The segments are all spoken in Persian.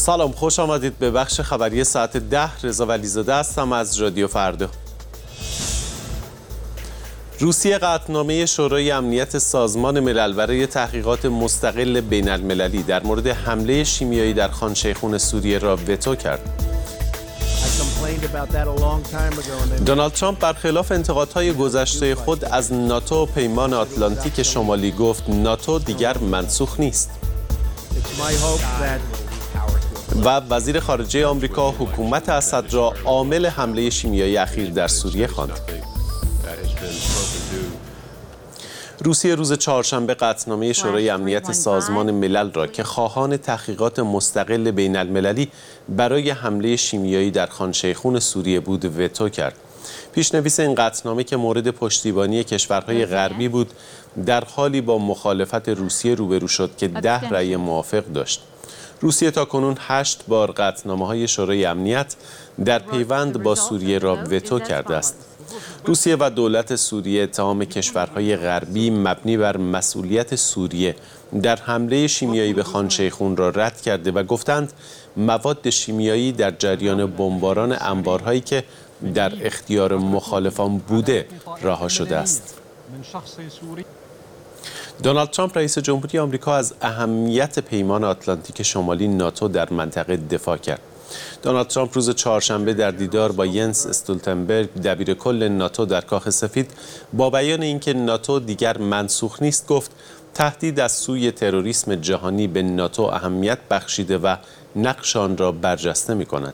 سلام، خوش آمدید به بخش خبری ساعت 10. رضا ولیزاده هستم از رادیو فردا. روسیه قطعنامه شورای امنیت سازمان ملل برای تحقیقات مستقل بین المللی در مورد حمله شیمیایی در خان شیخون سوریه را وتو کرد. دونالد ترامپ برخلاف انتقادهای گذشته خود از ناتو و پیمان آتلانتیک شمالی گفت ناتو دیگر منسوخ نیست. و وزیر خارجه آمریکا حکومت اسد را عامل حمله شیمیایی اخیر در سوریه خواند. روسیه روز چهارشنبه قطعنامه شورای امنیت سازمان ملل را که خواهان تحقیقات مستقل بین المللی برای حمله شیمیایی در خان شیخون سوریه بود وتو کرد. پیشنویس این قطعنامه که مورد پشتیبانی کشورهای غربی بود در حالی با مخالفت روسیه روبرو شد که 10 رأی موافق داشت. روسیه تاکنون 8 بار قطعنامه‌های شورای امنیت در پیوند با سوریه را وتو کرده است. روسیه و دولت سوریه اتهام کشورهای غربی مبنی بر مسئولیت سوریه در حمله شیمیایی به خان شیخون را رد کرده و گفتند مواد شیمیایی در جریان بمباران انبارهایی که در اختیار مخالفان بوده رها شده است. دونالد ترامپ رئیس جمهوری آمریکا از اهمیت پیمان آتلانتیک شمالی ناتو در منطقه دفاع کرد. دونالد ترامپ روز چهارشنبه در دیدار با ینس استولتنبرگ دبیر کل ناتو در کاخ سفید با بیان اینکه ناتو دیگر منسوخ نیست گفت تهدید از سوی تروریسم جهانی به ناتو اهمیت بخشیده و نقش آن را برجسته می‌کند.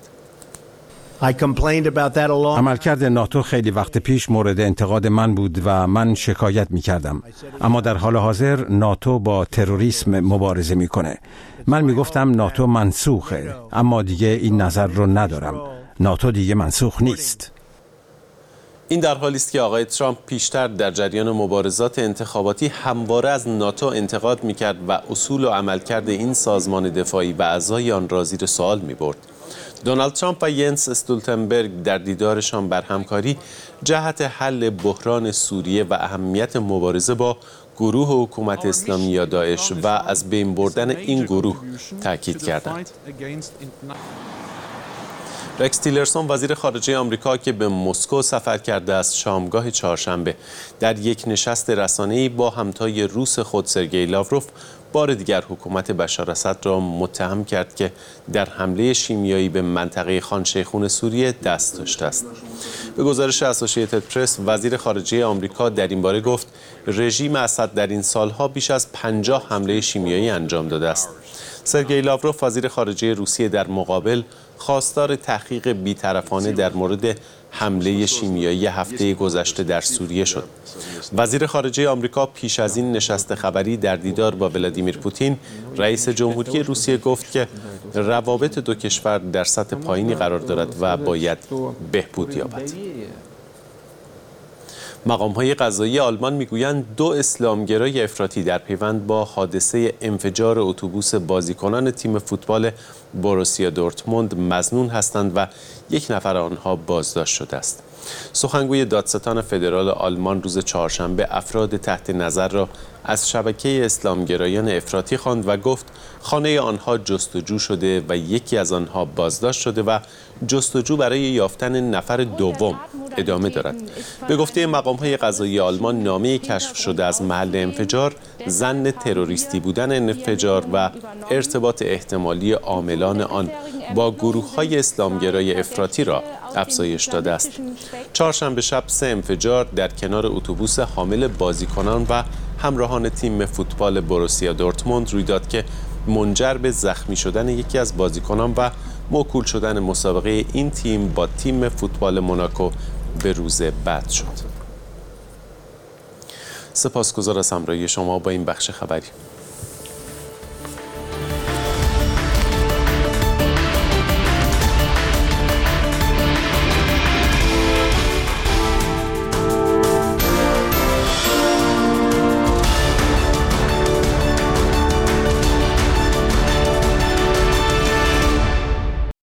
عملکرد ناتو خیلی وقت پیش مورد انتقاد من بود و من شکایت می کردم. اما در حال حاضر ناتو با تروریسم مبارزه می کنه. من می گفتم ناتو منسوخه، اما دیگه این نظر رو ندارم. ناتو دیگه منسوخ نیست. این در حالی است که آقای ترامپ پیشتر در جریان مبارزات انتخاباتی همواره از ناتو انتقاد می کرد و اصول و عملکرد این سازمان دفاعی و اعضای آن را زیر سوال می برد. دونالد ترامپ و ینس استولتنبرگ در دیدارشان بر همکاری جهت حل بحران سوریه و اهمیت مبارزه با گروه حکومت اسلامی یا داعش و از بین بردن این گروه تاکید کردند. رکس تیلرسون وزیر خارجه آمریکا که به مسکو سفر کرده است شامگاه چهارشنبه در یک نشست رسانه‌ای با همتای روس خود سرگئی لاوروف بار دیگر حکومت بشار اسد را متهم کرد که در حمله شیمیایی به منطقه خان شیخون سوریه دست داشته است. به گزارش اسوسییتد پرس وزیر خارجه آمریکا در این باره گفت رژیم اسد در این سالها بیش از 50 حمله شیمیایی انجام داده است. سرگئی لاوروف وزیر خارجه روسیه در مقابل خواستار تحقیق بی‌طرفانه در مورد حمله شیمیایی هفته گذشته در سوریه شد. وزیر خارجه آمریکا پیش از این نشست خبری در دیدار با ولادیمیر پوتین رئیس جمهوری روسیه گفت که روابط دو کشور در سطح پایینی قرار دارد و باید بهبود یابد. مقام‌های قضایی آلمان میگویند 2 اسلامگرای افراطی در پیوند با حادثه انفجار اتوبوس بازیکنان تیم فوتبال بوروسیا دورتموند مظنون هستند و 1 نفر آنها بازداشت شده است. سخنگوی دادستان فدرال آلمان روز چهارشنبه افراد تحت نظر را از شبکه اسلامگرایان افراطی خواند و گفت خانه آنها جستجو شده و یکی از آنها بازداشت شده و جستجو برای یافتن نفر دوم ادامه دارد. به گفته مقام‌های قضایی آلمان نامه کشف شده از محل انفجار ظن تروریستی بودن انفجار و ارتباط احتمالی عاملان آن با گروه‌های اسلامگرای افراطی را افزایش داده است. چهارشنبه شب 3 انفجار در کنار اتوبوس حامل بازیکنان و همراهان تیم فوتبال بوروسیا دورتموند روی داد که منجر به زخمی شدن یکی از بازیکنان و موکول شدن مسابقه این تیم با تیم فوتبال موناکو به روز بعد شد. سپاسگزار از همراهی شما با این بخش خبری.